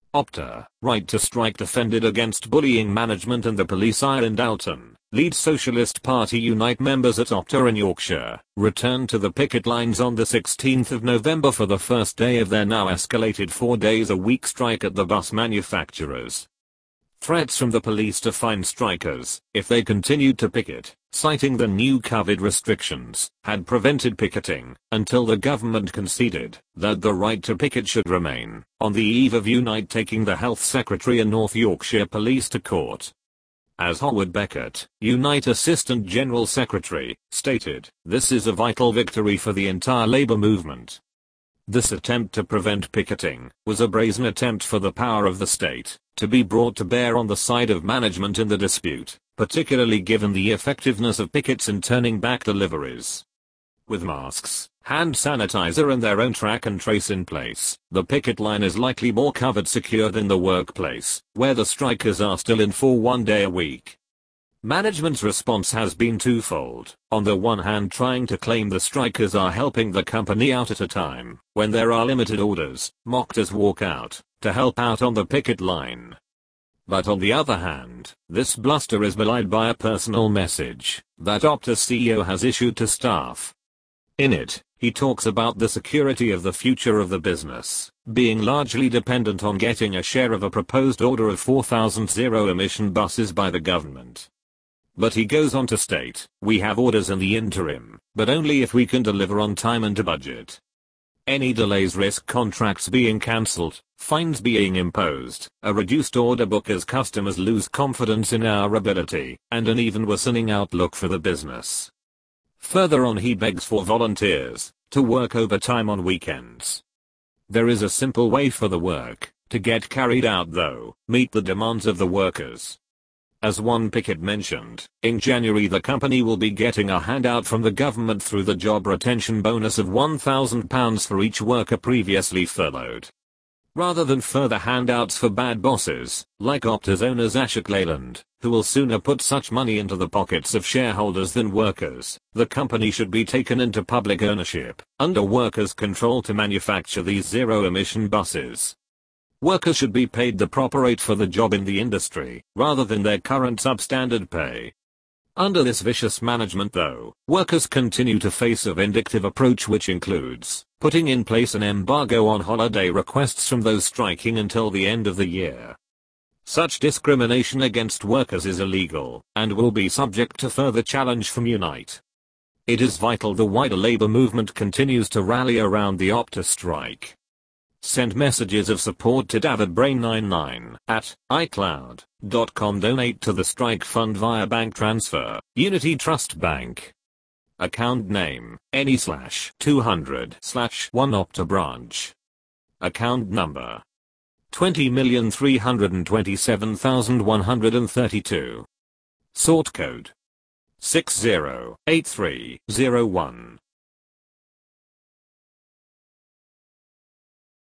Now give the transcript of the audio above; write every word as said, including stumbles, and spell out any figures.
Opta, right to strike defended against bullying management and the police. Ireland Alton, lead Socialist Party Unite members at Opta in Yorkshire, returned to the picket lines on the sixteenth of November for the first day of their now escalated four days a week strike at the bus manufacturers. Threats from the police to fine strikers if they continued to picket, citing the new COVID restrictions, had prevented picketing until the government conceded that the right to picket should remain, on the eve of Unite taking the Health Secretary and North Yorkshire Police to court. As Howard Beckett, Unite Assistant General Secretary, stated, "This is a vital victory for the entire Labour movement." This attempt to prevent picketing was a brazen attempt for the power of the state to be brought to bear on the side of management in the dispute, particularly given the effectiveness of pickets in turning back deliveries. With masks, hand sanitizer and their own track and trace in place, the picket line is likely more COVID secure than the workplace, where the strikers are still in for one day a week. Management's response has been twofold. On the one hand, trying to claim the strikers are helping the company out at a time when there are limited orders, mocked as walk out, to help out on the picket line. But on the other hand, this bluster is belied by a personal message that Opta's C E O has issued to staff. In it, he talks about the security of the future of the business being largely dependent on getting a share of a proposed order of four thousand zero-emission buses by the government. But he goes on to state, "We have orders in the interim, but only if we can deliver on time and to budget. Any delays risk contracts being cancelled, fines being imposed, a reduced order book as customers lose confidence in our ability, and an even worsening outlook for the business." Further on, he begs for volunteers to work overtime on weekends. There is a simple way for the work to get carried out though: meet the demands of the workers. As one picket mentioned, in January the company will be getting a handout from the government through the job retention bonus of one thousand pounds for each worker previously furloughed. Rather than further handouts for bad bosses, like Opta's owners Ashok Leyland, who will sooner put such money into the pockets of shareholders than workers, the company should be taken into public ownership, under workers' control to manufacture these zero-emission buses. Workers should be paid the proper rate for the job in the industry, rather than their current substandard pay. Under this vicious management though, workers continue to face a vindictive approach which includes putting in place an embargo on holiday requests from those striking until the end of the year. Such discrimination against workers is illegal, and will be subject to further challenge from Unite. It is vital the wider Labour movement continues to rally around the Opta strike. Send messages of support to David Brain ninety-nine at i cloud dot com. Donate to the strike fund via bank transfer, Unity Trust Bank. Account name, any slash two hundred slash one Opta branch. Account number, twenty million three hundred twenty-seven thousand one hundred thirty-two. Sort code, six zero eight three zero one.